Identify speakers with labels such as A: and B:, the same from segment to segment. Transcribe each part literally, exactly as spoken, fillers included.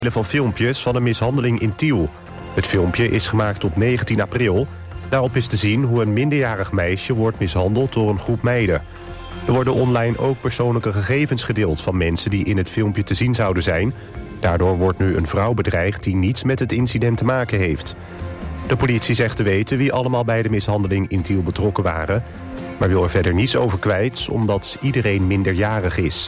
A: van filmpjes van een mishandeling in Tiel. Het filmpje is gemaakt op negentien april. Daarop is te zien hoe een minderjarig meisje wordt mishandeld door een groep meiden. Er worden online ook persoonlijke gegevens gedeeld van mensen die in het filmpje te zien zouden zijn. Daardoor wordt nu een vrouw bedreigd die niets met het incident te maken heeft. De politie zegt te weten wie allemaal bij de mishandeling in Tiel betrokken waren, maar wil er verder niets over kwijt omdat iedereen minderjarig is.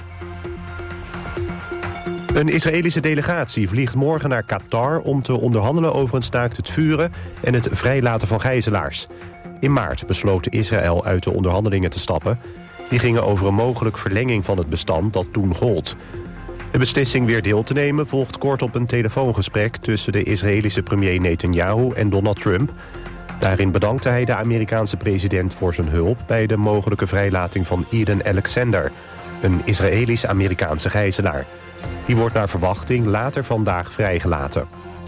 A: Een Israëlische delegatie vliegt morgen naar Qatar om te onderhandelen over een staakt het vuren en het vrijlaten van gijzelaars. In maart besloot Israël uit de onderhandelingen te stappen. Die gingen over een mogelijk verlenging van het bestand dat toen gold. De beslissing weer deel te nemen volgt kort op een telefoongesprek tussen de Israëlische premier Netanyahu en Donald Trump. Daarin bedankte hij de Amerikaanse president voor zijn hulp bij de mogelijke vrijlating van Eden Alexander, een Israëlisch-Amerikaanse gijzelaar. Die wordt naar verwachting later vandaag vrijgelaten.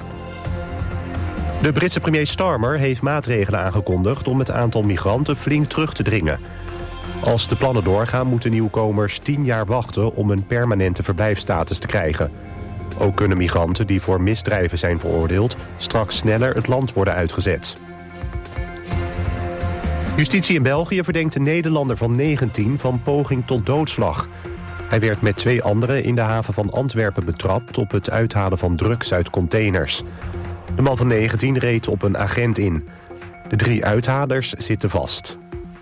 A: De Britse premier Starmer heeft maatregelen aangekondigd om het aantal migranten flink terug te dringen. Als de plannen doorgaan moeten nieuwkomers tien jaar wachten om een permanente verblijfsstatus te krijgen. Ook kunnen migranten die voor misdrijven zijn veroordeeld straks sneller het land worden uitgezet. Justitie in België verdenkt een Nederlander van negentien van poging tot doodslag. Hij werd met twee anderen in de haven van Antwerpen betrapt op het uithalen van drugs uit containers. De man van negentien reed op een agent in. De drie uithalers zitten vast.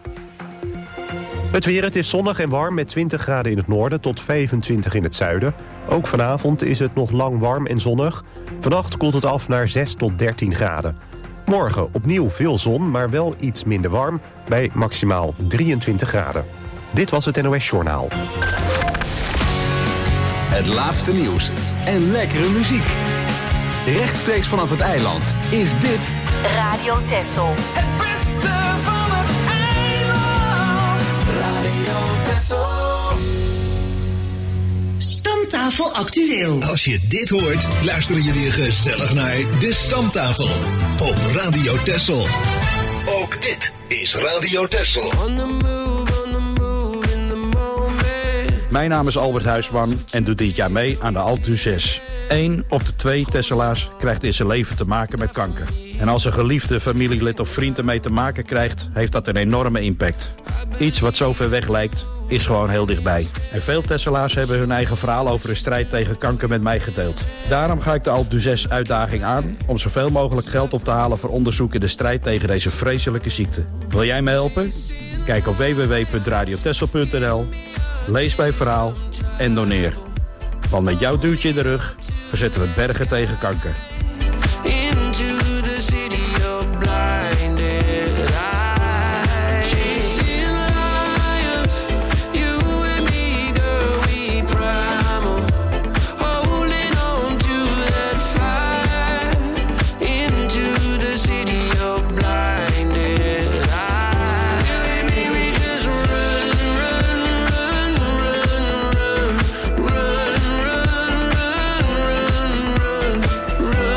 A: Het weer, het is zonnig en warm met twintig graden in het noorden tot vijfentwintig in het zuiden. Ook vanavond is het nog lang warm en zonnig. Vannacht koelt het af naar zes tot dertien graden. Morgen opnieuw veel zon, maar wel iets minder warm bij maximaal drieëntwintig graden. Dit was het N O S Journaal.
B: Het laatste nieuws en lekkere muziek. Rechtstreeks vanaf het eiland is dit
C: Radio Texel.
D: Het beste van het eiland. Radio Texel.
C: Stamtafel actueel.
E: Als je dit hoort, luister je weer gezellig naar de Stamtafel op Radio Texel. Ook dit is Radio Texel.
F: Mijn naam is Albert Huisman en doe dit jaar mee aan de Altu zes. Eén op de twee Tesselaars krijgt in zijn leven te maken met kanker. En als een geliefde familielid of vriend ermee te maken krijgt, heeft dat een enorme impact. Iets wat zo ver weg lijkt, is gewoon heel dichtbij. En veel Tesselaars hebben hun eigen verhaal over de strijd tegen kanker met mij gedeeld. Daarom ga ik de Altu zes uitdaging aan om zoveel mogelijk geld op te halen voor onderzoek in de strijd tegen deze vreselijke ziekte. Wil jij me helpen? Kijk op w w w punt radio texel punt n l. Lees mijn verhaal en doneer. Want met jouw duwtje in de rug verzetten we bergen tegen kanker.
D: Run,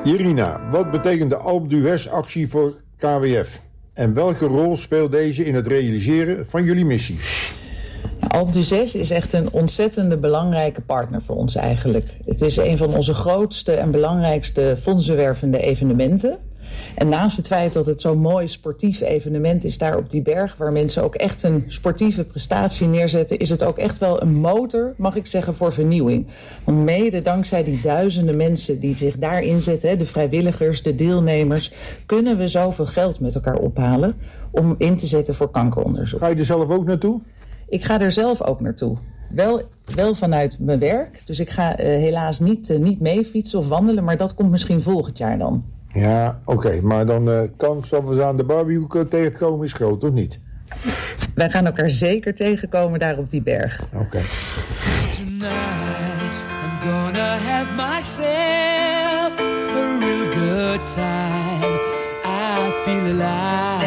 G: Irina, wat betekent de Alpe d'Huez-actie voor K W F? En welke rol speelt deze in het realiseren van jullie missie?
H: Alpe d'Huez is echt een ontzettende belangrijke partner voor ons eigenlijk. Het is een van onze grootste en belangrijkste fondsenwervende evenementen. En naast het feit dat het zo'n mooi sportief evenement is daar op die berg, waar mensen ook echt een sportieve prestatie neerzetten, is het ook echt wel een motor, mag ik zeggen, voor vernieuwing. Want mede dankzij die duizenden mensen die zich daar inzetten, de vrijwilligers, de deelnemers, kunnen we zoveel geld met elkaar ophalen om in te zetten voor kankeronderzoek.
G: Ga je er zelf ook naartoe?
H: Ik ga er zelf ook naartoe. Wel, wel vanuit mijn werk. Dus ik ga uh, helaas niet, uh, niet mee fietsen of wandelen, maar dat komt misschien volgend jaar dan.
G: Ja, oké. Okay, maar dan uh, kans dat we ze aan de barbecue tegenkomen is groot, of niet?
H: Wij gaan elkaar zeker tegenkomen daar op die berg.
G: Oké. Okay.
D: Tonight I'm gonna have myself a real good time. I feel alive.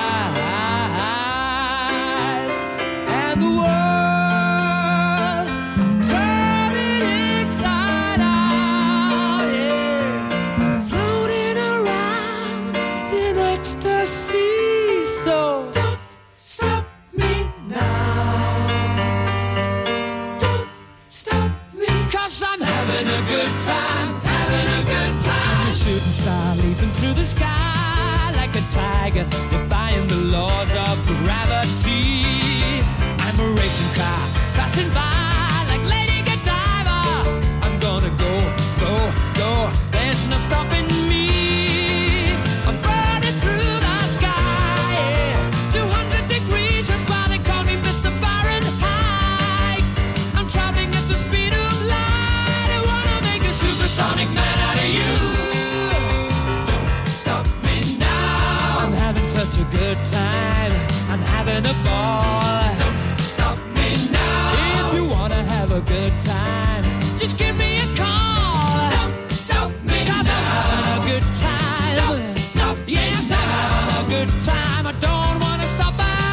D: And the world shooting star leaping through the sky like a tiger, defying the laws of gravity. I'm a racing car passing by like Lady Godiva. I'm gonna go, go, go. There's no stopping me. I'm burning through the sky, yeah. two hundred degrees, that's why they call me Mister Fahrenheit. I'm traveling at the speed of light. I wanna make a supersonic man out of you. Such a good time, I'm having a ball. Don't stop me now. If you wanna have a good time, just give me a call. Don't stop me 'cause now. I'm having a good time. Don't stop me yes, now. I'm having a good time. I don't wanna stop at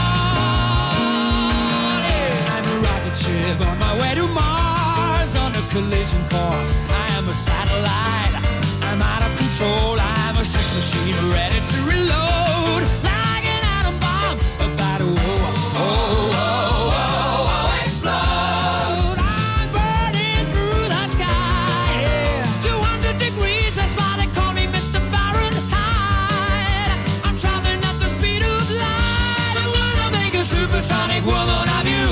D: all. Yeah. I'm a rocket ship on my way to Mars on a collision course. I am a satellite. I'm out of control. I'm a sex machine ready to reload. Sonic woman of you.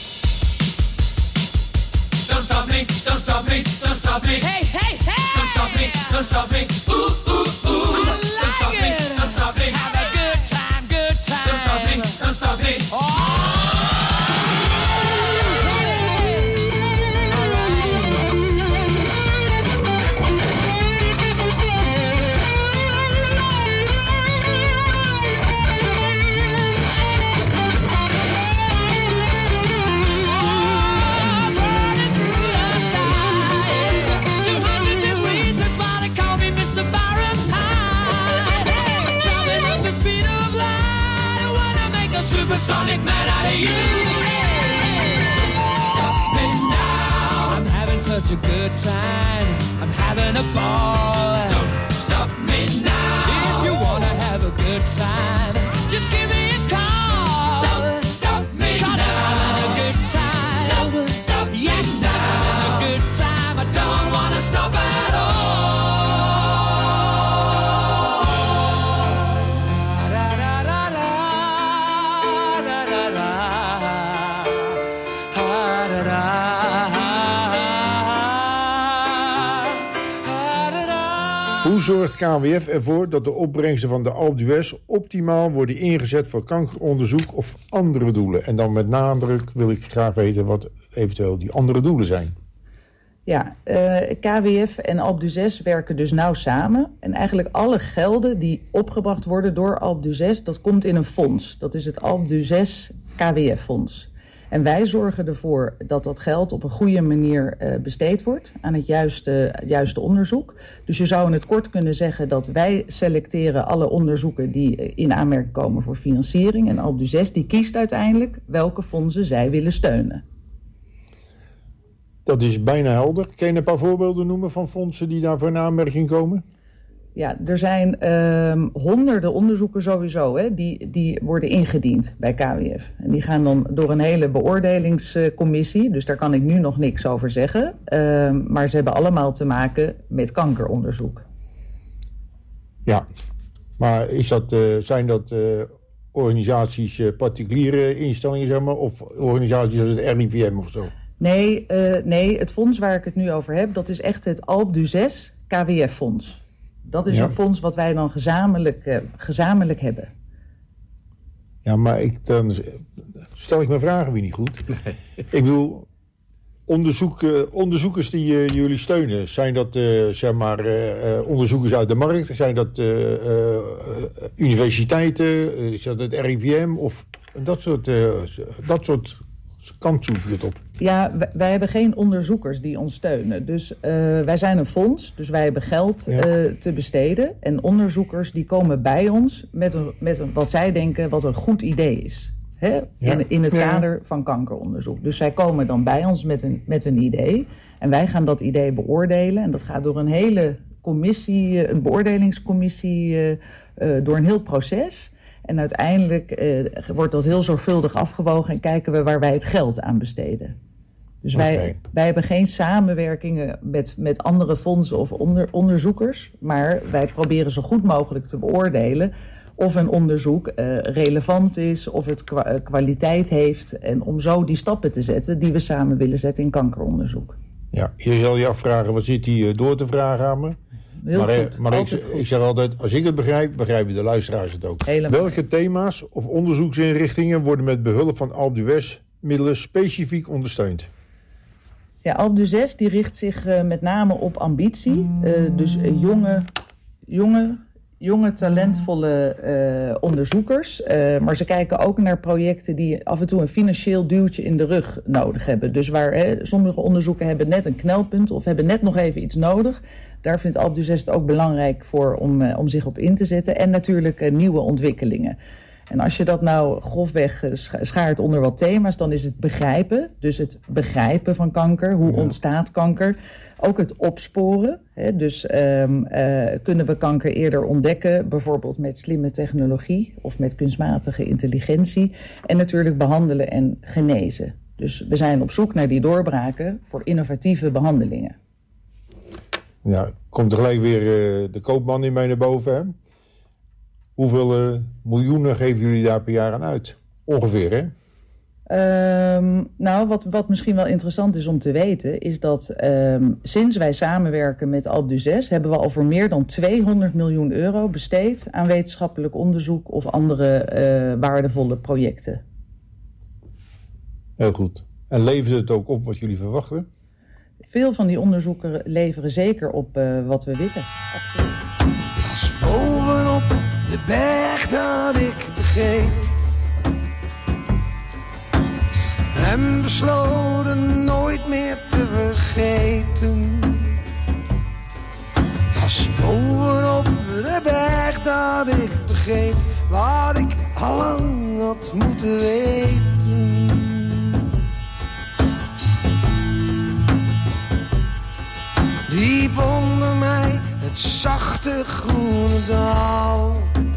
D: Don't stop me, don't stop me, don't stop me. Hey, hey, hey. Don't stop me, don't stop me. Ooh, ooh, ooh. I like don't stop it. me, don't stop me. Have a good time, good time. Don't stop me, don't stop me. Oh. Supersonic man out of you. Don't stop me now. I'm having such a good time. I'm having a ball. Don't stop me now. If you wanna have a good time, just give me a call. Don't stop me now. I'm having a good time. Don't stop yes, me now. I'm having a good time. I don't wanna stop at all.
G: Hoe zorgt K W F ervoor dat de opbrengsten van de Alpe d'Huez optimaal worden ingezet voor kankeronderzoek of andere doelen? En dan met nadruk wil ik graag weten wat eventueel die andere doelen zijn.
H: Ja, uh, K W F en Alpe d'Huez werken dus nauw samen. En eigenlijk alle gelden die opgebracht worden door Alpe d'Huez, dat komt in een fonds. Dat is het Alpe d'Huez K W F-fonds. En wij zorgen ervoor dat dat geld op een goede manier uh, besteed wordt aan het juiste, juiste onderzoek. Dus je zou in het kort kunnen zeggen dat wij selecteren alle onderzoeken die in aanmerking komen voor financiering. En Alpe d'Huez die kiest uiteindelijk welke fondsen zij willen steunen.
G: Dat is bijna helder. Kun je een paar voorbeelden noemen van fondsen die daarvoor in aanmerking komen?
H: Ja, er zijn um, honderden onderzoeken sowieso, hè, die, die worden ingediend bij K W F. En die gaan dan door een hele beoordelingscommissie, dus daar kan ik nu nog niks over zeggen. Um, maar ze hebben allemaal te maken met kankeronderzoek.
G: Ja, maar is dat, uh, zijn dat uh, organisaties, uh, particuliere instellingen, zeg maar, of organisaties als het R I V M of zo?
H: Nee, uh, nee, het fonds waar ik het nu over heb, dat is echt het Alpe d'Huez K W F-fonds. Dat is ja. een fonds wat wij dan gezamenlijk, uh, gezamenlijk hebben.
G: Ja, maar ik, dan stel ik mijn vragen weer niet goed. Nee. Ik bedoel, onderzoek, uh, onderzoekers die uh, jullie steunen, zijn dat uh, zeg maar uh, uh, onderzoekers uit de markt? Zijn dat uh, uh, universiteiten? Uh, is dat het R I V M? Of dat soort, uh, dat soort kant zoek je het op?
H: Ja, wij, wij hebben geen onderzoekers die ons steunen. Dus uh, wij zijn een fonds, dus wij hebben geld ja. uh, te besteden. En onderzoekers die komen bij ons met, een, met een, wat zij denken wat een goed idee is. Hè? Ja. In, in het ja. kader van kankeronderzoek. Dus zij komen dan bij ons met een, met een idee. En wij gaan dat idee beoordelen. En dat gaat door een hele commissie, een beoordelingscommissie, uh, uh, door een heel proces. En uiteindelijk uh, wordt dat heel zorgvuldig afgewogen en kijken we waar wij het geld aan besteden. Dus okay. wij, wij hebben geen samenwerkingen met, met andere fondsen of onder, onderzoekers. Maar wij proberen zo goed mogelijk te beoordelen of een onderzoek uh, relevant is, of het kwa- uh, kwaliteit heeft. En om zo die stappen te zetten die we samen willen zetten in kankeronderzoek.
G: Ja, je zal je afvragen, wat zit hier door te vragen aan me?
H: Heel
G: maar
H: goed,
G: maar ik, ik zeg altijd, als ik het begrijp, begrijpen de luisteraars het ook.
H: Helemaal.
G: Welke thema's of onderzoeksinrichtingen worden met behulp van Alpe d'Huez middelen specifiek ondersteund?
H: Ja, Alpe d'Huez die richt zich uh, met name op ambitie. Uh, dus uh, jonge, jonge, jonge, talentvolle uh, onderzoekers. Uh, maar ze kijken ook naar projecten die af en toe een financieel duwtje in de rug nodig hebben. Dus waar hè, sommige onderzoeken hebben net een knelpunt of hebben net nog even iets nodig. Daar vindt Alpe d'Huez het ook belangrijk voor om, uh, om zich op in te zetten. En natuurlijk uh, nieuwe ontwikkelingen. En als je dat nou grofweg uh, schaart onder wat thema's, dan is het begrijpen. Dus het begrijpen van kanker. Hoe ja. ontstaat kanker? Ook het opsporen. Hè? Dus um, uh, kunnen we kanker eerder ontdekken? Bijvoorbeeld met slimme technologie of met kunstmatige intelligentie. En natuurlijk behandelen en genezen. Dus we zijn op zoek naar die doorbraken voor innovatieve behandelingen.
G: Ja, komt er gelijk weer uh, de koopman in mij naar boven. Hè? Hoeveel uh, miljoenen geven jullie daar per jaar aan uit? Ongeveer, hè?
H: Um, nou, wat, wat misschien wel interessant is om te weten, is dat um, sinds wij samenwerken met Alpe d'Huez hebben we al voor meer dan tweehonderd miljoen euro besteed aan wetenschappelijk onderzoek of andere uh, waardevolle projecten.
G: Heel goed. En levert het ook op wat jullie verwachten?
H: Veel van die onderzoeken leveren zeker op uh, wat we willen. Absoluut.
I: Als bovenop de berg dat ik begreep en besloten nooit meer te vergeten. Als bovenop de berg dat ik begreep wat ik allang had moeten weten. Diep onder mij het zachte groene dal.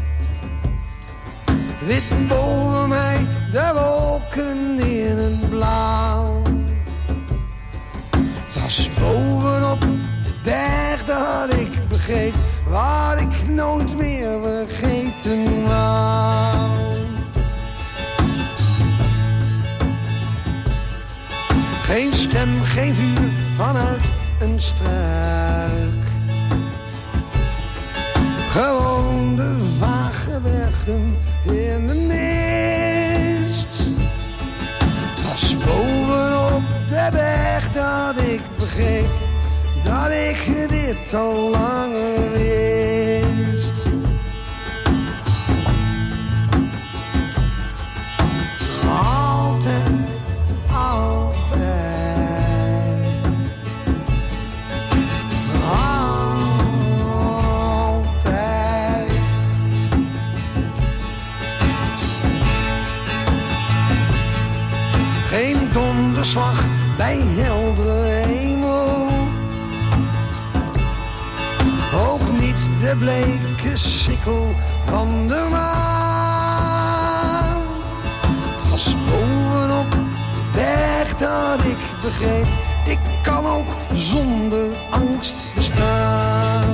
I: Wit boven mij de wolken in het blauw. Het was bovenop de berg dat ik begreep wat ik nooit meer vergeten wou. Geen stem, geen vuur vanuit een struik. Gewoon de vage bergen in de mist. Het was bovenop de berg dat ik begreep dat ik dit al langer wist. Altijd, altijd. Donderslag bij heldere de bleke sikkel van de maan. Het was bovenop de berg dat ik begreep, ik kan ook zonder angst bestaan.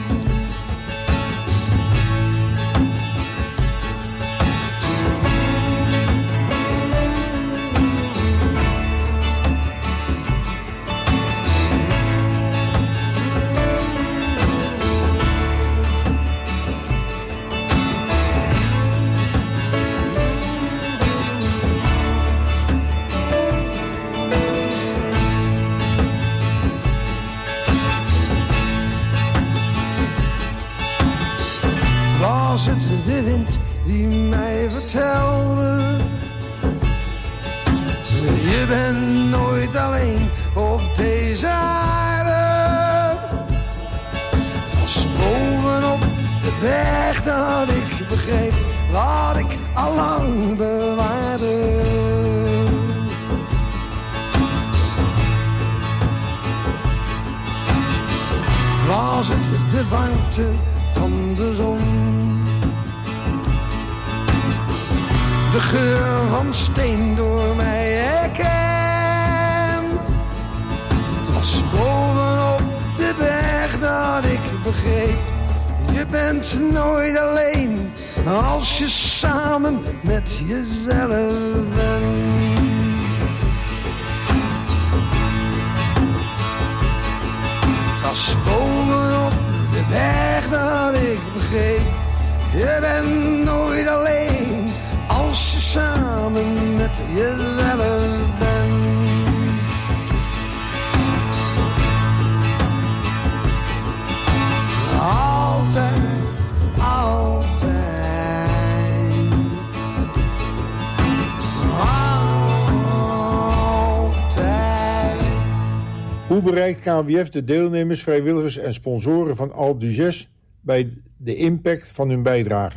I: Was het de wind die mij vertelde, je bent nooit alleen op deze aarde. Het was bovenop de berg dat ik begreep wat ik allang bewaarde. Was het de warmte van de zon, de geur van steen door mij herkend. Het was bovenop de berg dat ik begreep, je bent nooit alleen als je samen met jezelf bent. Het was bovenop de berg dat ik begreep, je bent nooit alleen als je samen met jezelf bent. Altijd, altijd, altijd.
G: Hoe bereikt K W F de deelnemers, vrijwilligers en sponsoren van Alpe d'Huez bij de impact van hun bijdrage?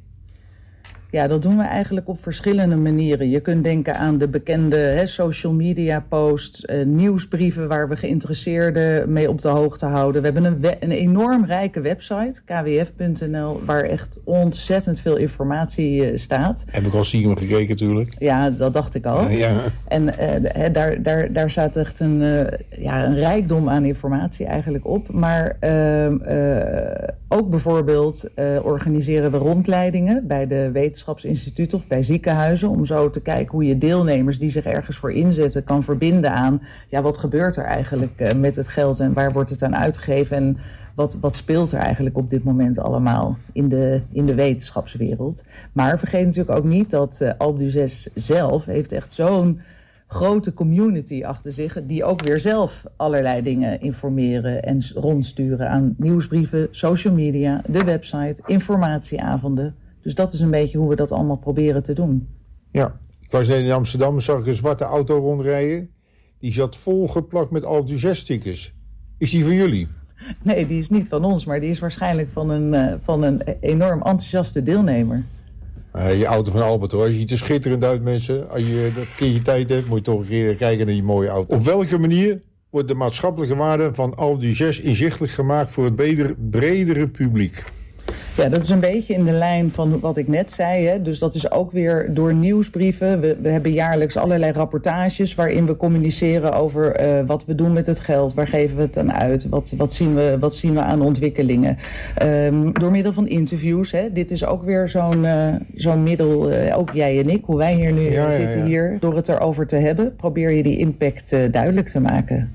H: Ja, dat doen we eigenlijk op verschillende manieren. Je kunt denken aan de bekende hè, social media posts, uh, nieuwsbrieven waar we geïnteresseerden mee op de hoogte houden. We hebben een, we- een enorm rijke website, k w f punt n l, waar echt ontzettend veel informatie uh, staat.
G: Heb ik al stiekem gekeken natuurlijk.
H: Ja, dat dacht ik al.
G: Ja, ja.
H: En uh, hè, daar, daar, daar staat echt een, uh, ja, een rijkdom aan informatie eigenlijk op. Maar uh, uh, ook bijvoorbeeld uh, organiseren we rondleidingen bij de wetenschapsinstituten of bij ziekenhuizen, om zo te kijken hoe je deelnemers die zich ergens voor inzetten kan verbinden aan, ja, wat gebeurt er eigenlijk uh, met het geld en waar wordt het aan uitgegeven en wat, wat speelt er eigenlijk op dit moment allemaal in de, in de wetenschapswereld. Maar vergeet natuurlijk ook niet dat uh, Alpe d'Huez zelf heeft echt zo'n grote community achter zich, die ook weer zelf allerlei dingen informeren en rondsturen aan nieuwsbrieven, social media, de website, informatieavonden. Dus dat is een beetje hoe we dat allemaal proberen te doen.
G: Ja, ik was net in Amsterdam, zag ik een zwarte auto rondrijden. Die zat volgeplakt met Alpe d'Huez stickers. Is die van jullie?
H: Nee, die is niet van ons, maar die is waarschijnlijk van een, uh, van een enorm enthousiaste deelnemer.
G: Uh, je auto van Albert hoor, je ziet er schitterend uit mensen. Als je dat keertje tijd hebt, moet je toch een keer kijken naar die mooie auto. Op welke manier wordt de maatschappelijke waarde van Alpe d'Huez inzichtelijk gemaakt voor het bredere, bredere publiek?
H: Ja, dat is een beetje in de lijn van wat ik net zei. Hè. Dus dat is ook weer door nieuwsbrieven. We, we hebben jaarlijks allerlei rapportages waarin we communiceren over uh, wat we doen met het geld. Waar geven we het aan uit? Wat, wat, zien, we, wat zien we aan ontwikkelingen? Um, door middel van interviews. Hè. Dit is ook weer zo'n, uh, zo'n middel, uh, ook jij en ik, hoe wij hier nu
G: ja, ja,
H: zitten
G: ja.
H: hier. Door het erover te hebben, probeer je die impact uh, duidelijk te maken.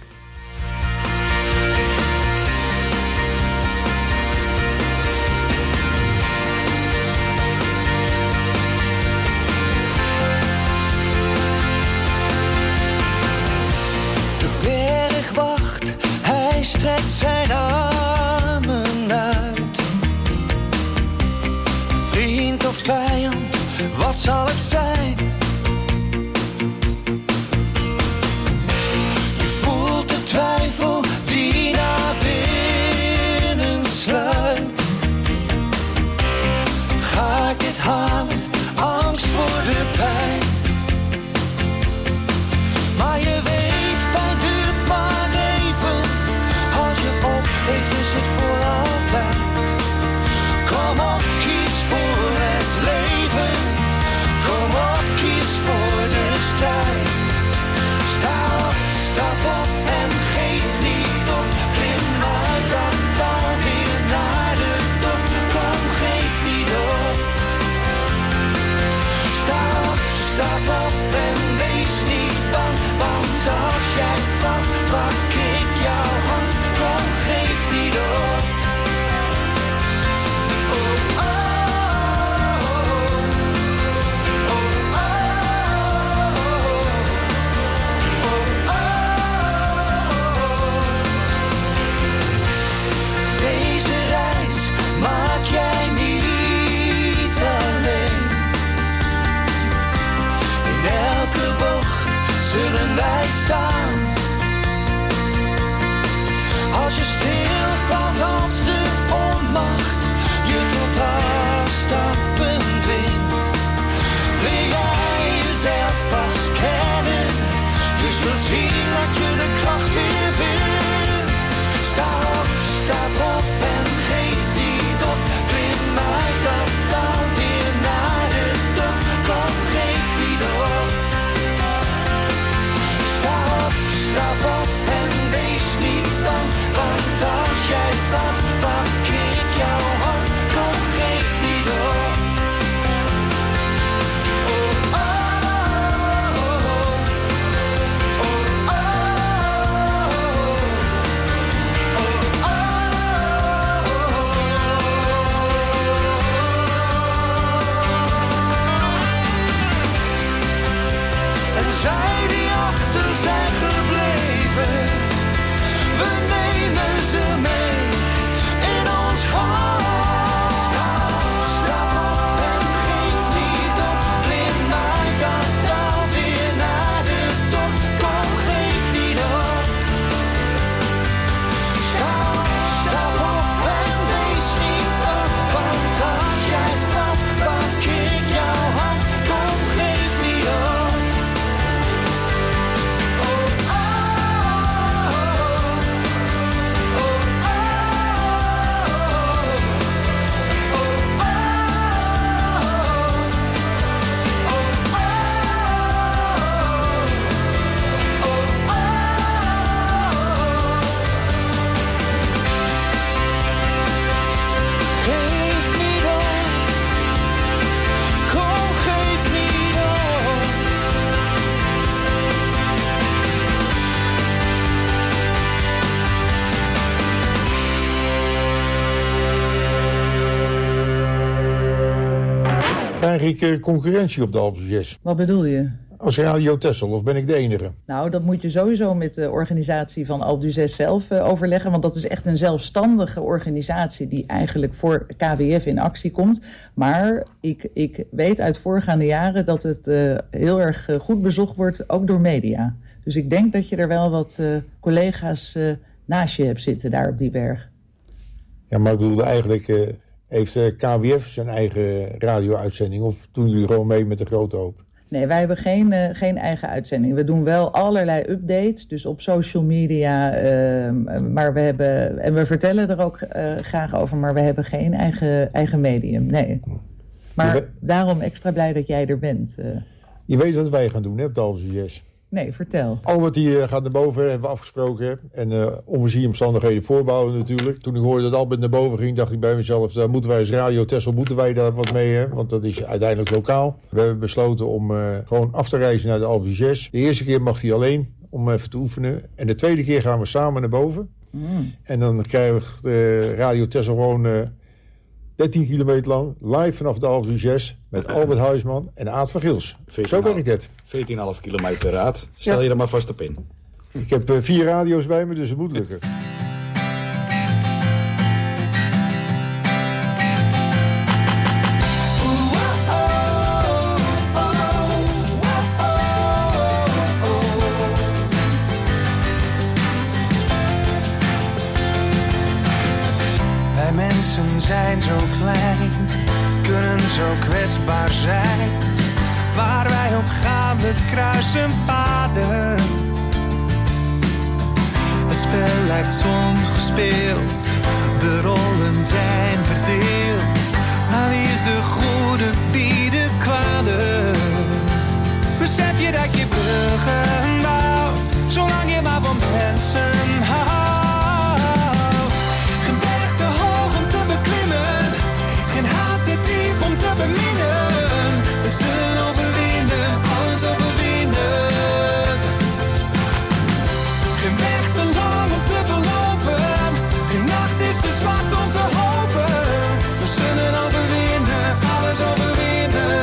J: Strekt zijn armen uit. Vriend of vijand, wat zal het zijn? Je voelt de twijfel die naar binnen sluipt. Ga ik dit halen? Angst voor de pijn. Maar je weet, pijn duurt maar even. Als je opgeeft is het voor altijd.
G: Krijg ik uh, concurrentie op de Alpe d'Huez?
H: Wat bedoel je?
G: Als Radio Texel, of ben ik de enige?
H: Nou, dat moet je sowieso met de organisatie van Alpe d'Huez zelf uh, overleggen. Want dat is echt een zelfstandige organisatie die eigenlijk voor K W F in actie komt. Maar ik, ik weet uit voorgaande jaren dat het uh, heel erg uh, goed bezocht wordt, ook door media. Dus ik denk dat je er wel wat uh, collega's uh, naast je hebt zitten daar op die berg.
G: Ja, maar ik bedoelde eigenlijk, uh, heeft uh, K W F zijn eigen radio-uitzending? Of doen jullie gewoon mee met de grote hoop?
H: Nee, wij hebben geen, uh, geen eigen uitzending. We doen wel allerlei updates, dus op social media. Uh, maar we hebben, en we vertellen er ook uh, graag over, maar we hebben geen eigen, eigen medium. Nee. Maar we... daarom extra blij dat jij er bent. Uh.
G: Je weet wat wij gaan doen, hè, op de Alpe d'Huez?
H: Nee, vertel.
G: Albert die uh, gaat naar boven, hebben we afgesproken. En uh, onvoorziene omstandigheden voorbouwen natuurlijk. Toen ik hoorde dat Albert naar boven ging, dacht ik bij mezelf, daar moeten wij als Radio Texel, moeten wij daar wat mee, hè? Want dat is uiteindelijk lokaal. We hebben besloten om uh, gewoon af te reizen naar de Alpe d'Huez. De eerste keer mag hij alleen, om even te oefenen. En de tweede keer gaan we samen naar boven. Mm. En dan krijgen we uh, Radio Texel gewoon uh, dertien kilometer lang, live vanaf de Alpe d'Huez, met Albert Huisman en Aad van Gils. Zo werkt het.
F: veertien komma vijf kilometer raad. Stel ja. je er maar vast op in.
G: Ik heb uh, vier radio's bij me, dus het moet lukken.
J: Wij mensen zijn zo klein, kunnen zo kwetsbaar zijn. Waar wij ook gaan, we kruisen paden. Het spel lijkt soms gespeeld, de rollen zijn verdeeld. Maar wie is de goede, wie de kwade? Besef je dat je bruggen bouwt, zolang je maar van mensen houdt. Geen berg te hoog om te beklimmen, geen haat te diep om te beminnen. We zullen overwinnen, alles overwinnen. Geen weg te lang om te verlopen, geen nacht is te zwart om te hopen. We zullen overwinnen, alles overwinnen.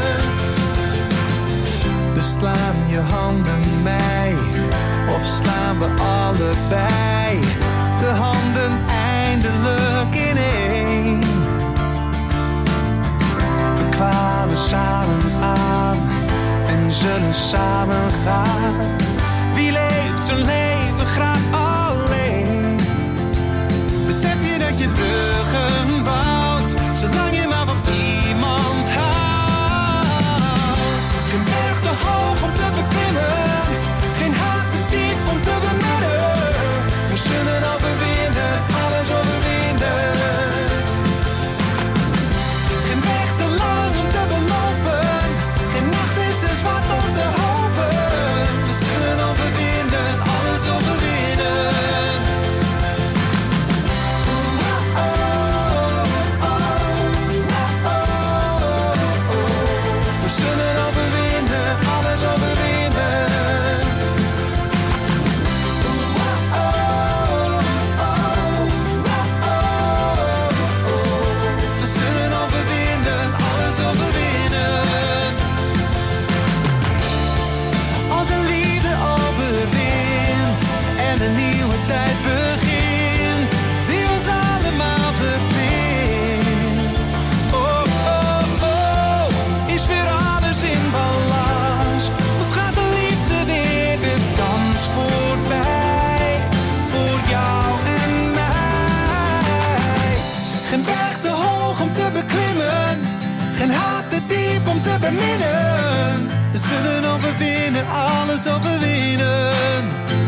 J: Dus slaan je handen mij, of slaan we allebei de handen eindelijk ineen. We kwamen samen aan en zullen samen gaan. Wie leeft zijn leven graag alleen? Besef je dat je bruggen bouwt, zolang je maar van iemand houdt. Geen berg te hoog om te beklimmen, geen haat te diep om te beminnen. We zullen overwinnen, alles overwinnen. Geen weg te lang om te belopen, geen nacht is te zwart om te hopen. We zullen overwinnen, alles overwinnen. We zullen overwinnen, alles overwinnen. We zullen overwinnen, alles overwinnen. Als de liefde overwint en een nieuwe tijd begint, die ons allemaal verbindt. Oh, oh, oh, is weer alles in balans? Of gaat de liefde weer de dans voorbij? Voor jou en mij. Geen berg te hoog om te beklimmen, geen haat te diep om te beminnen. We zullen overwinnen, alles overwinnen.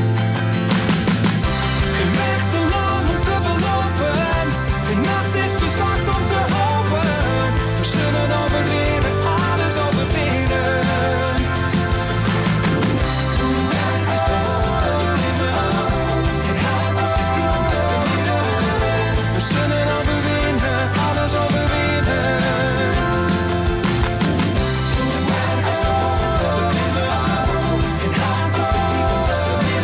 J: Geen weg te lang om te belopen, geen nacht is te zwart om te hopen. We zullen overwinnen, alles overwinnen. Geen berg is te hoog om te beklimmen, geen haat is te diep om te beminnen. We zullen overwinnen, alles overwinnen. Geen berg is te hoog om te beklimmen, geen haat is te diep om te beminnen.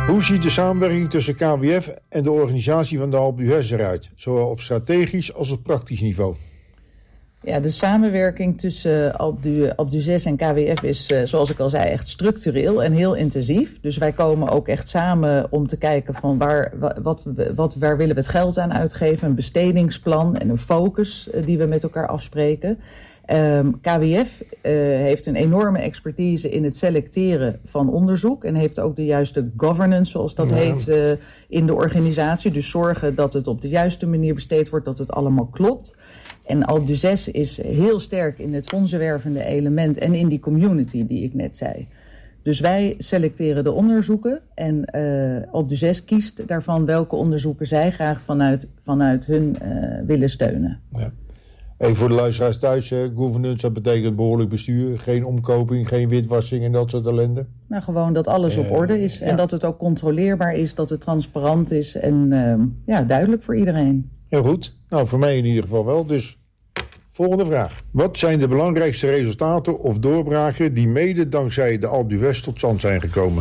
G: Hoe ziet de samenwerking tussen K W F en de organisatie van de Alpe d'Huez eruit? Zowel op strategisch als op praktisch niveau.
H: Ja, de samenwerking tussen Alpe d'Huez en K W F is, zoals ik al zei, echt structureel en heel intensief. Dus wij komen ook echt samen om te kijken van waar, wat, wat, waar willen we het geld aan uitgeven. Een bestedingsplan en een focus die we met elkaar afspreken. Um, K W F uh, heeft een enorme expertise in het selecteren van onderzoek en heeft ook de juiste governance, zoals dat ja. heet, uh, in de organisatie. Dus zorgen dat het op de juiste manier besteed wordt, dat het allemaal klopt. En Alpe d'Huez is heel sterk in het fondsenwervende element en in die community die ik net zei. Dus wij selecteren de onderzoeken en uh, Alpe d'Huez kiest daarvan welke onderzoeken zij graag vanuit, vanuit hun uh, willen steunen.
G: Ja. Even voor de luisteraars thuis, eh, governance, dat betekent behoorlijk bestuur, geen omkoping, geen witwassing en dat soort ellende.
H: Nou, gewoon dat alles op orde is uh, en ja. dat het ook controleerbaar is, dat het transparant is en uh, ja, duidelijk voor iedereen.
G: Heel goed, nou voor mij in ieder geval wel, dus volgende vraag. Wat zijn de belangrijkste resultaten of doorbraken die mede dankzij de Alpe d'Huez tot stand zijn gekomen?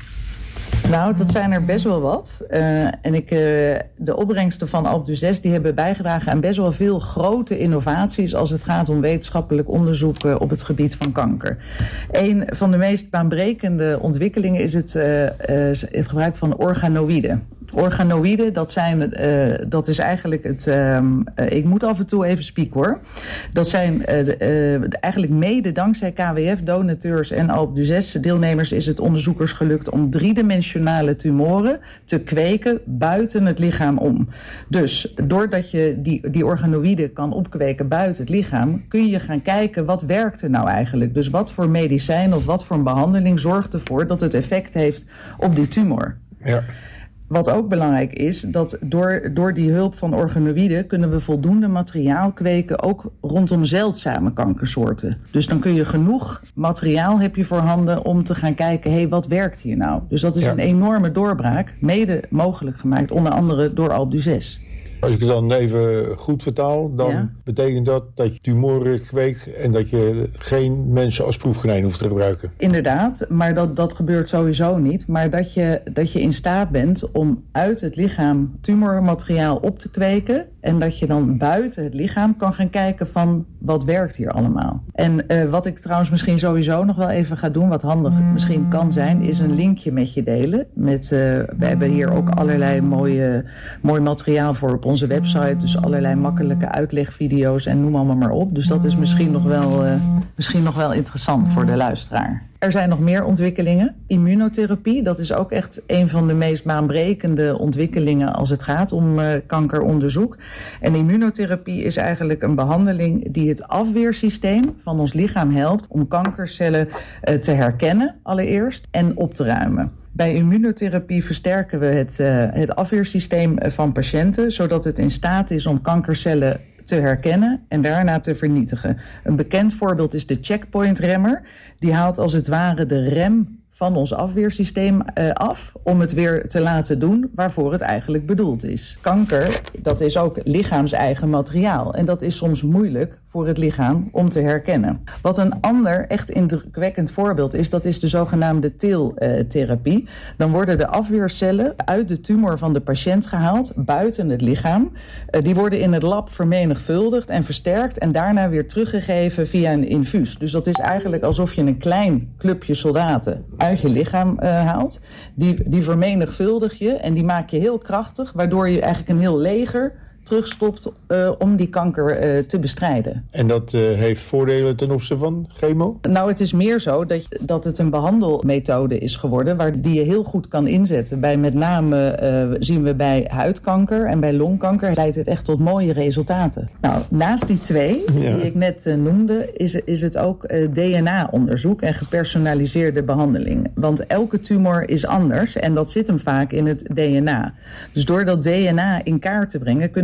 H: Nou, dat zijn er best wel wat. Uh, en ik, uh, de opbrengsten van Alpe d'Huez die hebben bijgedragen aan best wel veel grote innovaties als het gaat om wetenschappelijk onderzoek uh, op het gebied van kanker. Een van de meest baanbrekende ontwikkelingen is het, uh, uh, het gebruik van organoïden. Organoïden, dat, zijn, uh, dat is eigenlijk het... Uh, uh, ik moet af en toe even spieken hoor. Dat zijn uh, uh, eigenlijk mede dankzij K W F, donateurs en Alpe d'Huez deelnemers is het onderzoekers gelukt om driedimensionale tumoren te kweken buiten het lichaam om. Dus doordat je die, die organoïden kan opkweken buiten het lichaam, kun je gaan kijken wat werkt er nou eigenlijk. Dus wat voor medicijn of wat voor een behandeling zorgt ervoor dat het effect heeft op die tumor.
G: Ja.
H: Wat ook belangrijk is, dat door, door die hulp van organoïden kunnen we voldoende materiaal kweken, ook rondom zeldzame kankersoorten. Dus dan kun je genoeg materiaal heb je voorhanden om te gaan kijken, hé, hey, wat werkt hier nou? Dus dat is ja. een enorme doorbraak, mede mogelijk gemaakt, onder andere door Alpe d'Huez.
G: Als ik het dan even goed vertaal, dan ja. betekent dat dat je tumoren kweekt en dat je geen mensen als proefkonijn hoeft te gebruiken.
H: Inderdaad, maar dat, dat gebeurt sowieso niet. Maar dat je, dat je in staat bent om uit het lichaam tumormateriaal op te kweken en dat je dan buiten het lichaam kan gaan kijken van wat werkt hier allemaal. En uh, wat ik trouwens misschien sowieso nog wel even ga doen, wat handig misschien kan zijn, is een linkje met je delen. Met, uh, we hebben hier ook allerlei mooie, mooi materiaal voor op onze website, dus allerlei makkelijke uitlegvideo's en noem allemaal maar op. Dus dat is misschien nog wel, uh, misschien nog wel interessant voor de luisteraar. Er zijn nog meer ontwikkelingen. Immunotherapie, dat is ook echt een van de meest baanbrekende ontwikkelingen als het gaat om uh, kankeronderzoek. En immunotherapie is eigenlijk een behandeling die het afweersysteem van ons lichaam helpt om kankercellen uh, te herkennen allereerst en op te ruimen. Bij immunotherapie versterken we het, uh, het afweersysteem van patiënten, zodat het in staat is om kankercellen te herkennen en daarna te vernietigen. Een bekend voorbeeld is de checkpointremmer. Die haalt als het ware de rem van ons afweersysteem uh, af om het weer te laten doen waarvoor het eigenlijk bedoeld is. Kanker, dat is ook lichaams-eigen materiaal en dat is soms moeilijk voor het lichaam om te herkennen. Wat een ander echt indrukwekkend voorbeeld is, dat is de zogenaamde T I L-therapie. Dan worden de afweercellen uit de tumor van de patiënt gehaald, buiten het lichaam. Uh, die worden in het lab vermenigvuldigd en versterkt en daarna weer teruggegeven via een infuus. Dus dat is eigenlijk alsof je een klein clubje soldaten uit je lichaam uh, haalt. Die, die vermenigvuldig je en die maak je heel krachtig, waardoor je eigenlijk een heel leger terugstopt uh, om die kanker uh, te bestrijden.
G: En dat uh, heeft voordelen ten opzichte van chemo?
H: Nou, het is meer zo dat, dat het een behandelmethode is geworden waar die je heel goed kan inzetten. Bij met name uh, zien we bij huidkanker en bij longkanker leidt het echt tot mooie resultaten. Nou, naast die twee ja. die ik net uh, noemde, is, is het ook uh, D N A-onderzoek en gepersonaliseerde behandeling. Want elke tumor is anders en dat zit hem vaak in het D N A. Dus door dat D N A in kaart te brengen kunnen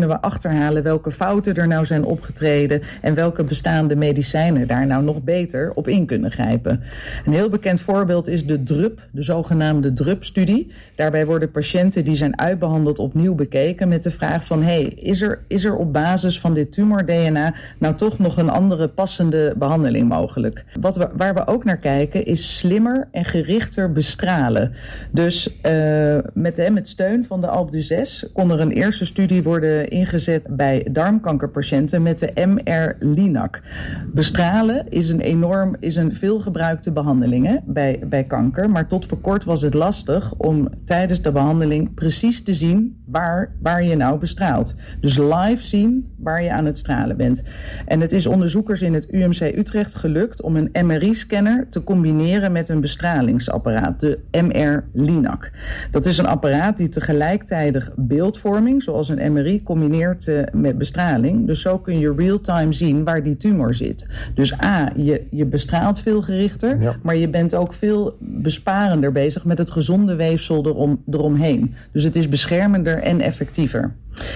H: kunnen we achterhalen welke fouten er nou zijn opgetreden en welke bestaande medicijnen daar nou nog beter op in kunnen grijpen. Een heel bekend voorbeeld is de D R U P, de zogenaamde D R U P-studie. Daarbij worden patiënten die zijn uitbehandeld opnieuw bekeken met de vraag van, hey, is er, is er op basis van dit tumor-D N A nou toch nog een andere passende behandeling mogelijk? Wat we, waar we ook naar kijken is slimmer en gerichter bestralen. Dus uh, met, hè, met steun van de A L P D U zes kon er een eerste studie worden ingezet bij darmkankerpatiënten met de M R Linac. Bestralen is een enorm, is een veelgebruikte behandeling hè, bij, bij kanker, maar tot voor kort was het lastig om tijdens de behandeling precies te zien waar, waar je nou bestraalt. Dus live zien waar je aan het stralen bent. En het is onderzoekers in het U M C Utrecht gelukt om een M R I-scanner te combineren met een bestralingsapparaat, de M R Linac. Dat is een apparaat die tegelijkertijd beeldvorming, zoals een M R I, combineert uh, met bestraling. Dus zo kun je real-time zien waar die tumor zit. Dus A, je, je bestraalt veel gerichter, ja. maar je bent ook veel besparender bezig met het gezonde weefsel erom, eromheen. Dus het is beschermender en effectiever.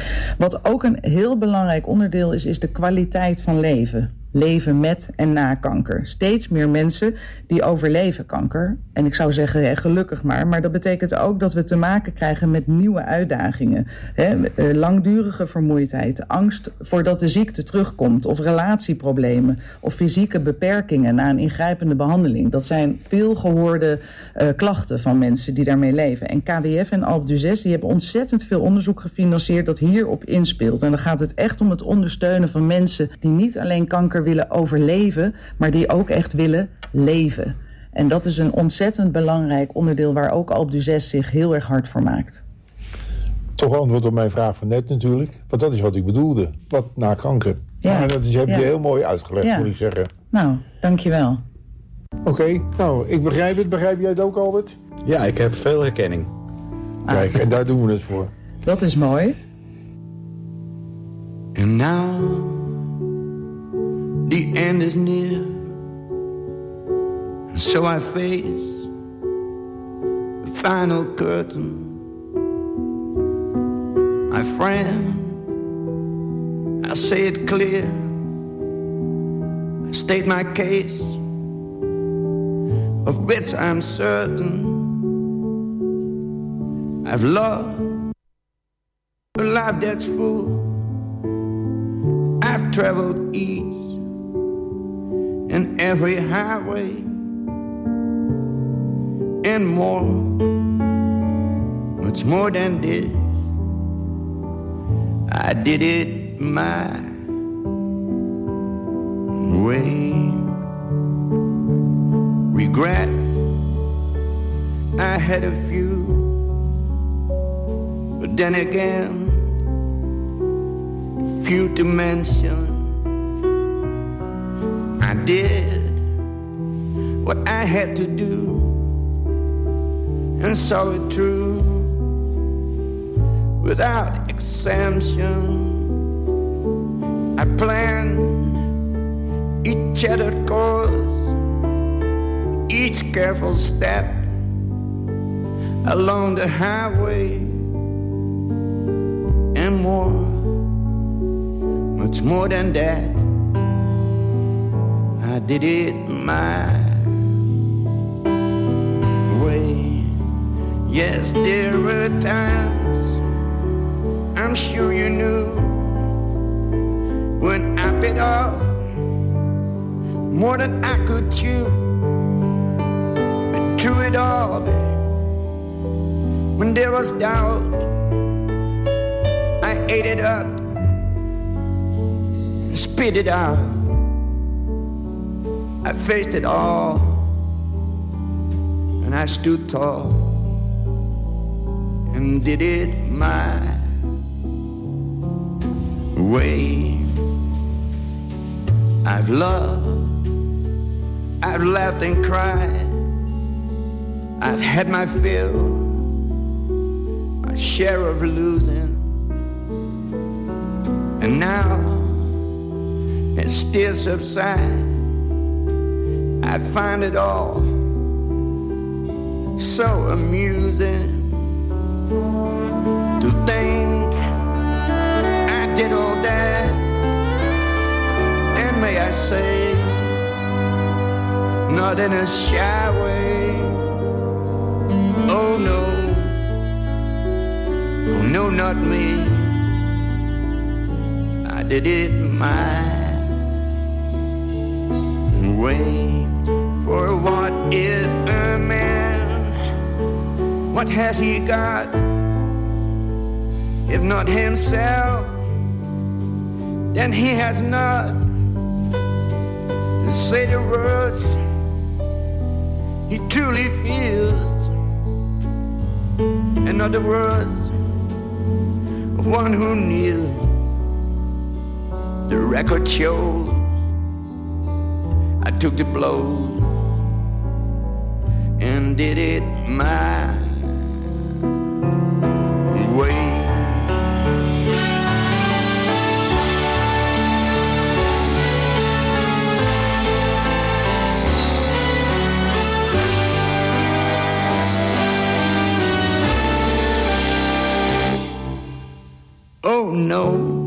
H: Wat ook een heel belangrijk onderdeel is, is de kwaliteit van leven. Leven met en na kanker. Steeds meer mensen die overleven kanker. En ik zou zeggen, hè, gelukkig maar. Maar dat betekent ook dat we te maken krijgen met nieuwe uitdagingen. Hè, langdurige vermoeidheid, angst voordat de ziekte terugkomt, of relatieproblemen, of fysieke beperkingen na een ingrijpende behandeling. Dat zijn veel gehoorde uh, klachten van mensen die daarmee leven. En K W F en A L P D U zes die hebben ontzettend veel onderzoek gefinancierd dat hierop inspeelt. En dan gaat het echt om het ondersteunen van mensen die niet alleen kanker willen overleven, maar die ook echt willen leven. En dat is een ontzettend belangrijk onderdeel waar ook A L P D U zes zich heel erg hard voor maakt.
G: Toch antwoord op mijn vraag van net natuurlijk. Want dat is wat ik bedoelde. Wat na kanker. Ja, maar dat is, heb je ja. heel mooi uitgelegd, ja. moet ik zeggen.
H: Nou, dankjewel.
G: Oké, okay, nou, ik begrijp het. Begrijp jij het ook, Albert?
F: Ja, ik heb veel herkenning.
G: Kijk, ah. en daar doen we het voor.
H: Dat is mooi.
I: And now the end is near, and so I face the final curtain. My friend, I say it clear, I state my case, of which I'm certain. I've loved a life that's full. I've traveled east in every highway and more, much more than this. I did it my way. Regrets, I had a few, but then again, few to mention. I did what I had to do and saw it through without exemption. I planned each other course, each careful step along the highway and more, much more than that. I did it my way. Yes, there were times, I'm sure you knew, when I bit off more than I could chew. But through it all, when there was doubt, I ate it up, spit it out. I faced it all, and I stood tall and did it my way. I've loved, I've laughed and cried, I've had my fill, my share of losing, and now it still subsides. I find it all so amusing to think I
K: caught in a shy way. Oh no, oh no, not me. I did it my way. For what is a man? What has he got? If not himself, then he has not. To say the words he truly feels, and not the words of one who kneels. The record shows I took the blows and did it my way. Oh no,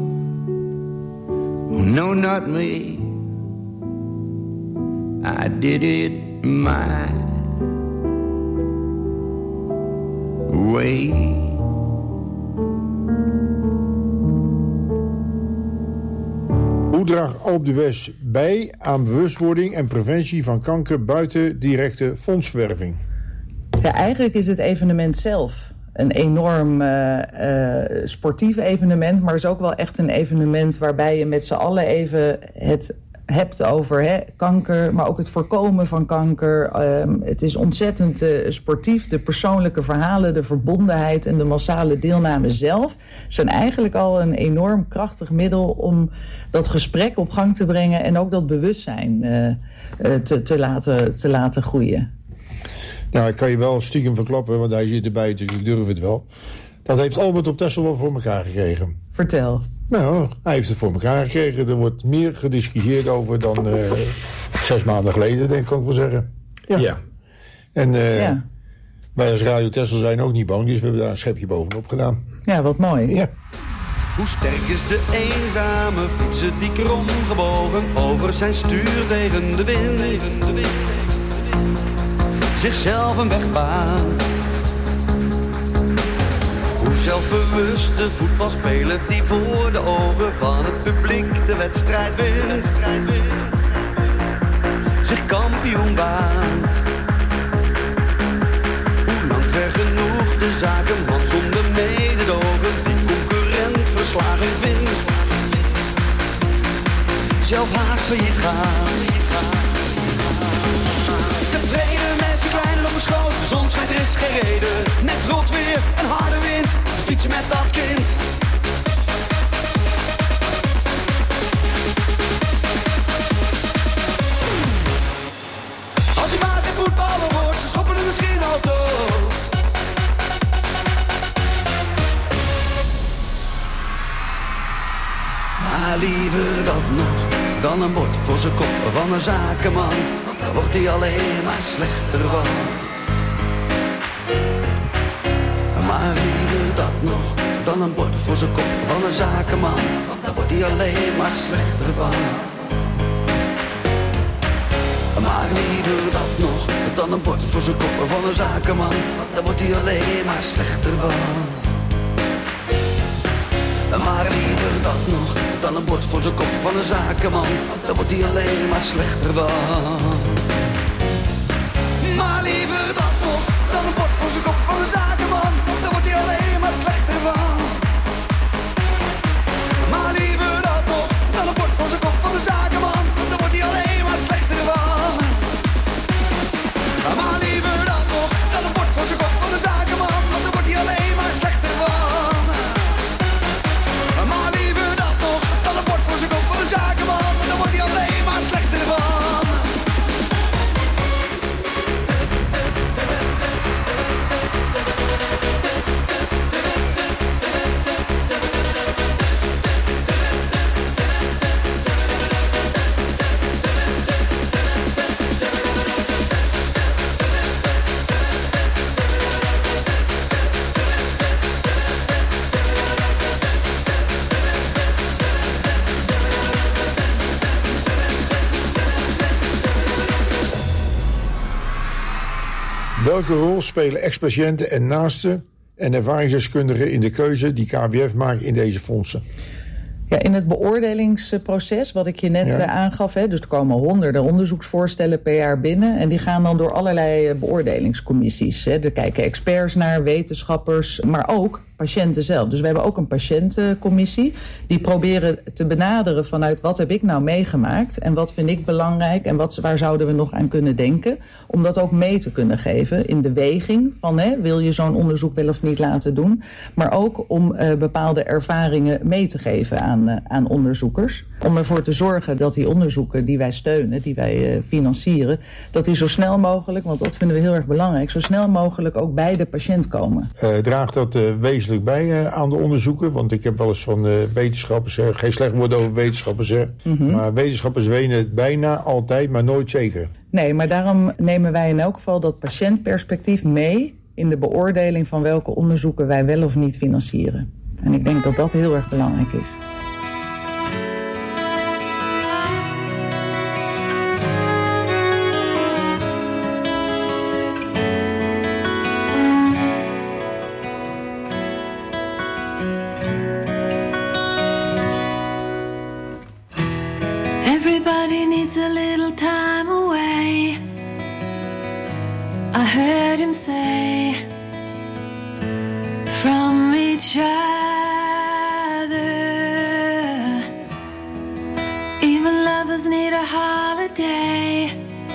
K: oh no, not me. I did it my way.
G: Hoe draagt Alpe d'Huez bij aan bewustwording en preventie van kanker buiten directe fondswerving?
H: Ja, eigenlijk is het evenement zelf een enorm uh, uh, sportief evenement, maar is ook wel echt een evenement waarbij je met z'n allen even het hebt over hè, kanker, maar ook het voorkomen van kanker. Um, het is ontzettend uh, sportief. De persoonlijke verhalen, de verbondenheid en de massale deelname zelf zijn eigenlijk al een enorm krachtig middel om dat gesprek op gang te brengen en ook dat bewustzijn uh, uh, te, te, laten, te laten groeien.
G: Nou, ik kan je wel stiekem verklappen, want hij zit erbij, dus ik durf het wel. Dat heeft Albert op Texel wel voor elkaar gekregen.
H: Vertel.
G: Nou, hij heeft het voor elkaar gekregen. Er wordt meer gediscussieerd over dan uh, zes maanden geleden, denk ik ook wel zeggen. Ja. ja. En uh, ja. wij als Radio Texel zijn ook niet bang, dus we hebben daar een schepje bovenop gedaan.
H: Ja, wat mooi.
G: Ja.
L: Hoe sterk is de eenzame fietser die kromgebogen over zijn stuur tegen de wind zichzelf een weg baant. Hoe zelfbewust de voetbalspeler die voor de ogen van het publiek de wedstrijd wint, zich kampioen baant. Hoe lang ver genoeg de zakenman zonder mededogen die concurrent verslagen vindt, zelf haast failliet gaat. Tevreden met je kleine op mijn schoot, de zon schijnt, er is geen reden. Net rot weer, een harde wind, fietsen met dat kind. Als je maar geen voetballer wordt, ze schoppen er misschien al dood. Maar liever dat nog dan een bord voor zijn kop van een zakenman, want daar wordt hij alleen maar slechter van. Maar liever dat nog dan een bord voor zijn kop van een zakenman, want daar wordt hij alleen maar slechter van. Maar liever dat nog dan een bord voor zijn kop van een zakenman, want daar wordt hij alleen maar slechter van. Maar liever dat nog dan een bord voor zijn kop van een zakenman, daar wordt hij alleen maar slechter van. Maar liever dat nog dan een bord voor zijn kop van een zakenman, daar wordt hij alleen maar slechter van. Maar liever dat nog dan een bord voor zijn kop van een zakenman, daar wordt hij alleen maar slechter van. Maar liever dat nog dan een bord voor zijn kop van een zakenman, daar wordt hij alleen maar slechter van. Maar liever dat nog dan een bord voor zijn kop van een zakenman, daar wordt hij alleen maar slechter van.
G: Welke rol spelen ex-patiënten en naasten en ervaringsdeskundigen in de keuze die K W F maakt in deze fondsen?
H: Ja, in het beoordelingsproces, wat ik je net ja. aangaf, hè, dus er komen honderden onderzoeksvoorstellen per jaar binnen en die gaan dan door allerlei beoordelingscommissies. Hè. Er kijken experts naar, wetenschappers, maar ook patiënten zelf. Dus we hebben ook een patiëntencommissie die proberen te benaderen vanuit wat heb ik nou meegemaakt en wat vind ik belangrijk en wat, waar zouden we nog aan kunnen denken, om dat ook mee te kunnen geven in de weging van hè, wil je zo'n onderzoek wel of niet laten doen, maar ook om uh, bepaalde ervaringen mee te geven aan, uh, aan onderzoekers. Om ervoor te zorgen dat die onderzoeken die wij steunen, die wij uh, financieren, dat die zo snel mogelijk, want dat vinden we heel erg belangrijk, zo snel mogelijk ook bij de patiënt komen.
G: Uh, draagt dat uh, wezenlijk bij uh, aan de onderzoeken? Want ik heb wel eens van uh, wetenschappers, uh, geen slecht woord over wetenschappers, uh, mm-hmm. maar wetenschappers weten het bijna altijd, maar nooit zeker.
H: Nee, maar daarom nemen wij in elk geval dat patiëntperspectief mee in de beoordeling van welke onderzoeken wij wel of niet financieren. En ik denk dat dat heel erg belangrijk is.
M: Everybody needs a little time away. I heard him say from each other. Even lovers need a holiday.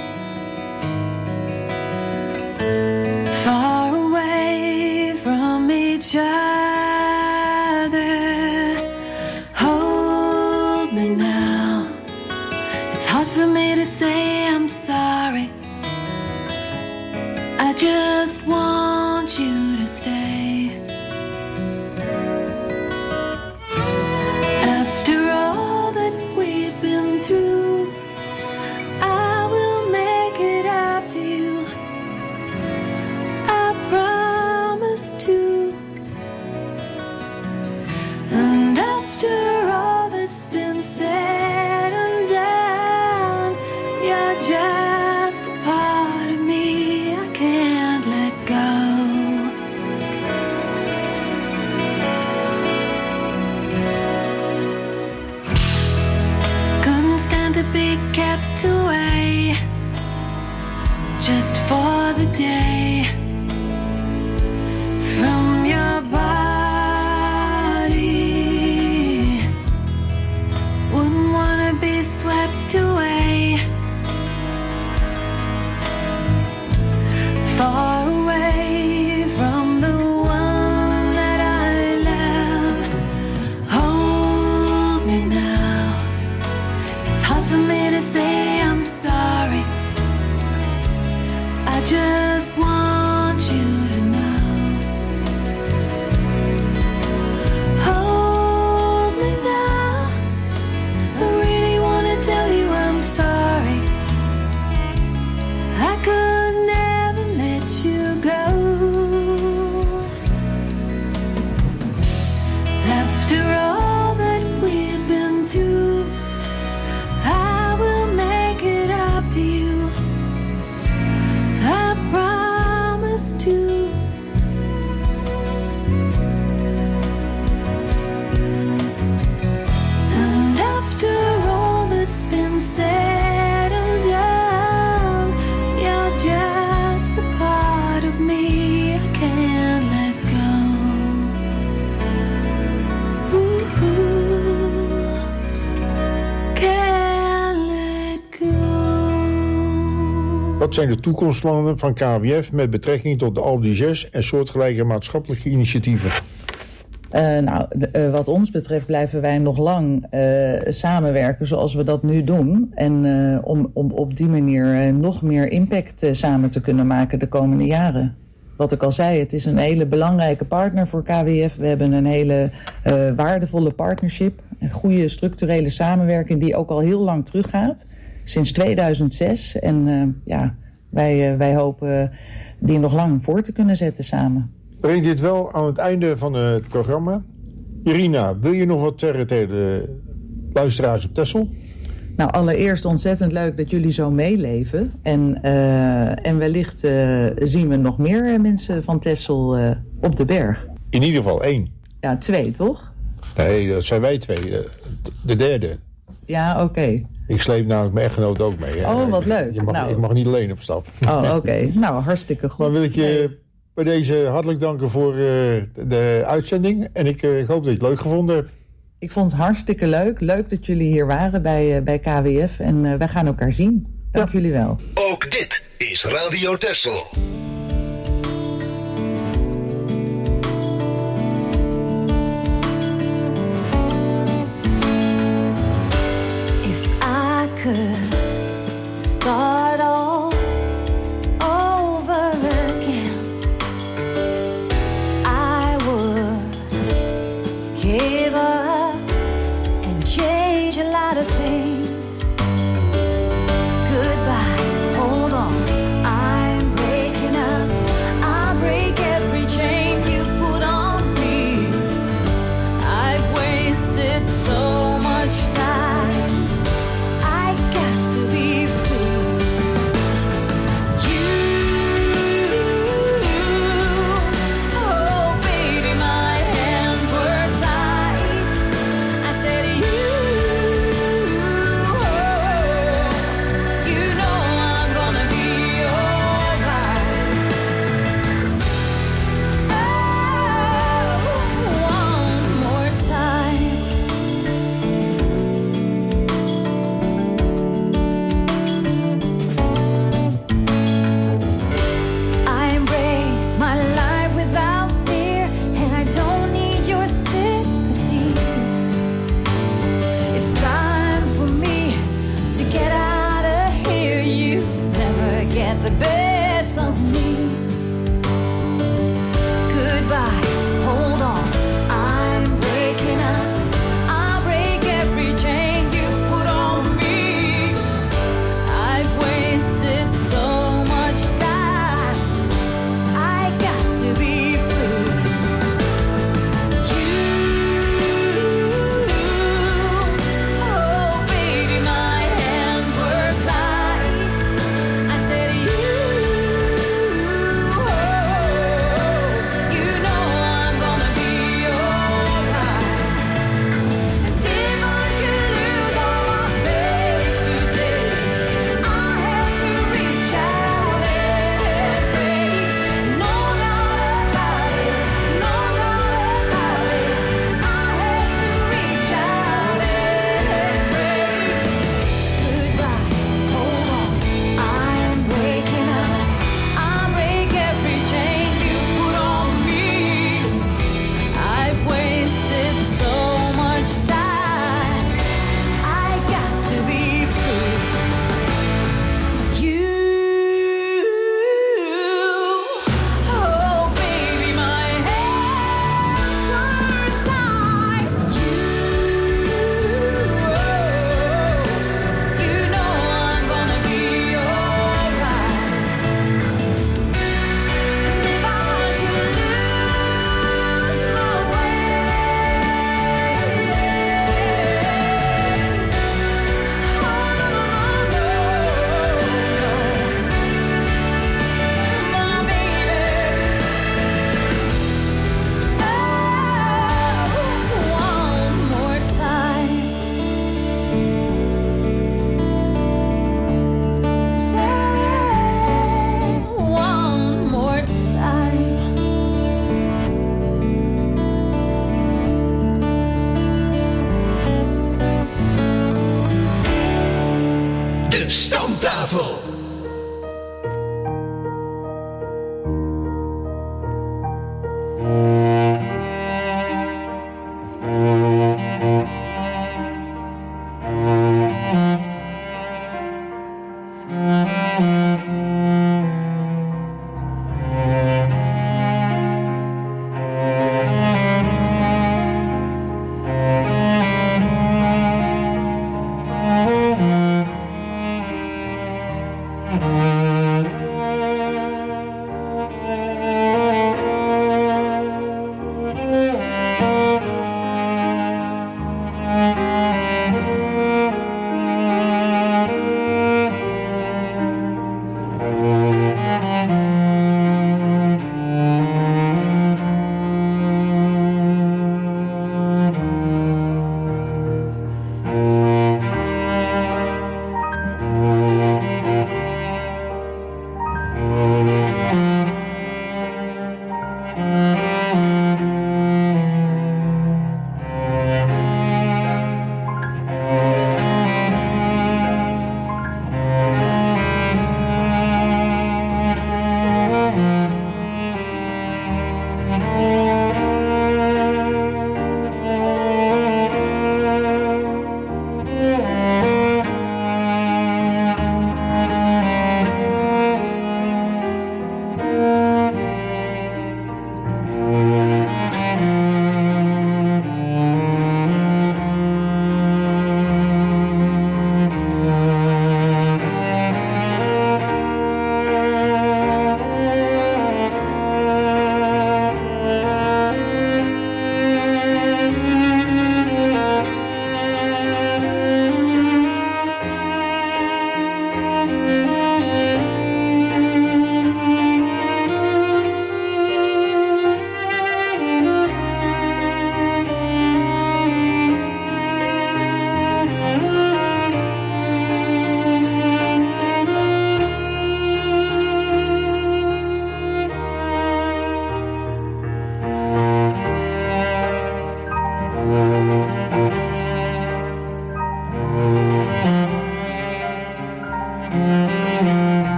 M: Far away from each other. Hold me now. It's hard for me to say I'm sorry. I just want you to stay. After all that we've been through, I will make it up to you. I promise to. And after all that's been said and done, you're just a part of me I can't let go. Couldn't stand to be kept away just for the day from your body. Wouldn't wanna be swept away, far away from the one that I love. Hold me now. It's hard for me to say I'm sorry. I just want you to know. Hold me now. I really wanna tell you I'm sorry. I could never let you go. After all that we've been through, I will make it up to you. I promise to. And after all that's been said and done, you're just the part of me I can't let go. Ooh, can't let go.
G: Wat zijn de toekomstplannen van K W F met betrekking tot de Alpe d'Huez en soortgelijke maatschappelijke initiatieven?
H: Uh, nou, de, uh, wat ons betreft blijven wij nog lang uh, samenwerken zoals we dat nu doen. En uh, om, om op die manier uh, nog meer impact uh, samen te kunnen maken de komende jaren. Wat ik al zei, het is een hele belangrijke partner voor K W F. We hebben een hele uh, waardevolle partnership. Een goede structurele samenwerking die ook al heel lang teruggaat. Sinds tweeduizend zes. En uh, ja, wij, uh, wij hopen die nog lang voor te kunnen zetten samen.
G: Brengt dit wel aan het einde van het programma. Irina, wil je nog wat zeggen tegen de luisteraars op Texel?
H: Nou, allereerst ontzettend leuk dat jullie zo meeleven. En, uh, en wellicht uh, zien we nog meer mensen van Texel uh, op de berg.
G: In ieder geval één.
H: Ja, twee, toch?
G: Nee, dat zijn wij twee. De, de derde.
H: Ja, oké. Okay.
G: Ik sleep namelijk mijn echtgenoot ook mee. Hè?
H: Oh, wat leuk.
G: Je mag,
H: nou.
G: Ik mag niet alleen op stap.
H: Oh, oké. Okay. Nou, hartstikke goed.
G: Maar wil ik je nee. bij deze hartelijk danken voor uh, de uitzending. En ik, uh, ik hoop dat je het leuk gevonden hebt.
H: Ik vond het hartstikke leuk. Leuk dat jullie hier waren bij, uh, bij K W F. En uh, wij gaan elkaar zien. Dank ja. jullie wel.
E: Ook dit is Radio Texel.
M: Start all over again, I would give up and change a lot of things. Goodbye, hold on, I'm breaking up. I'll break every chain you put on me. I've wasted so much time. To be free, you, oh baby, my hands were tied. I said you, oh, you know I'm gonna be alright. Oh, one more time. The best of me. Goodbye, hold on, I'm breaking up. I'll break every chain you put on me. I've wasted so much time. I got to be free. You, oh baby, my hands were tied. I said you.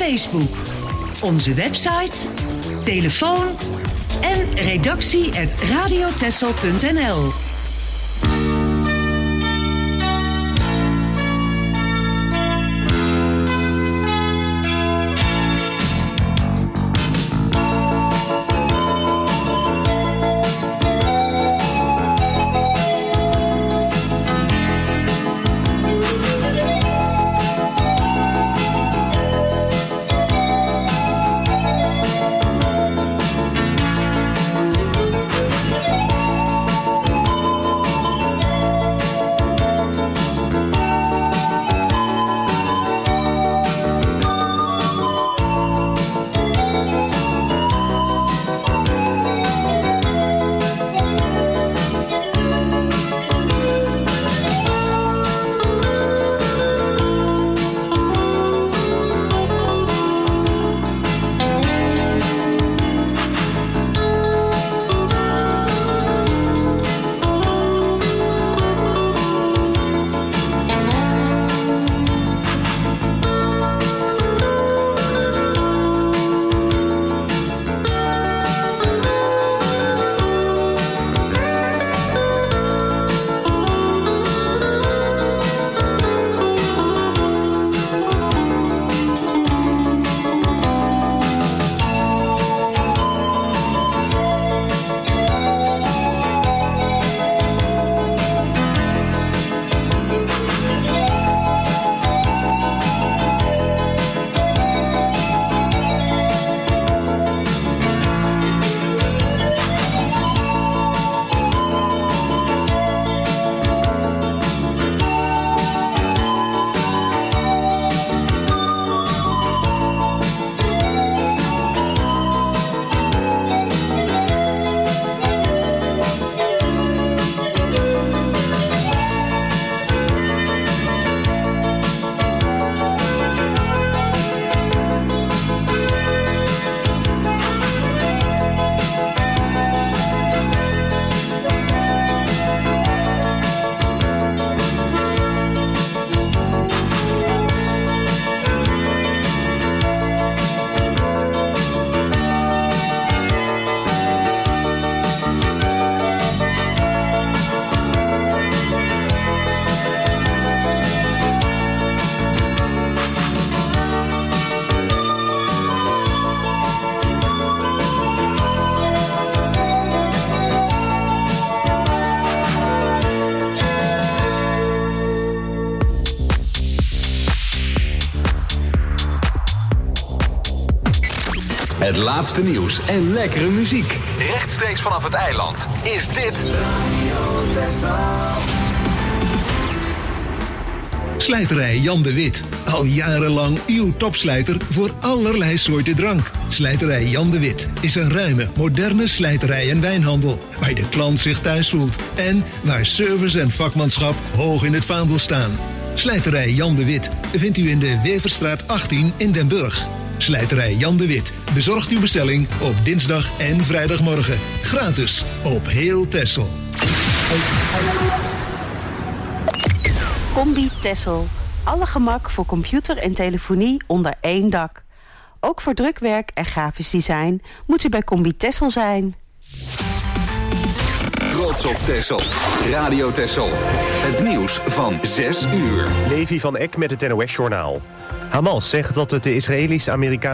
C: Facebook. Onze website, telefoon en redactie at radiotessel punt n l.
B: Het laatste nieuws en lekkere muziek. Rechtstreeks vanaf het eiland is dit
E: Slijterij Jan de Wit. Al jarenlang uw topslijter voor allerlei soorten drank. Slijterij Jan de Wit is een ruime, moderne slijterij en wijnhandel. Waar de klant zich thuis voelt. En waar service en vakmanschap hoog in het vaandel staan. Slijterij Jan de Wit vindt u in de Weverstraat achttien in Den Burg. Slijterij Jan de Wit bezorgt uw bestelling op dinsdag en vrijdagmorgen. Gratis op heel Texel.
N: Combi Texel. Alle gemak voor computer en telefonie onder één dak. Ook voor drukwerk en grafisch design moet u bij Combi Texel zijn.
B: Trots op Texel. Radio Texel. Het nieuws van zes uur.
A: Levi van Eck met het N O S-journaal. Hamas zegt dat het de Israëlisch-Amerikaanse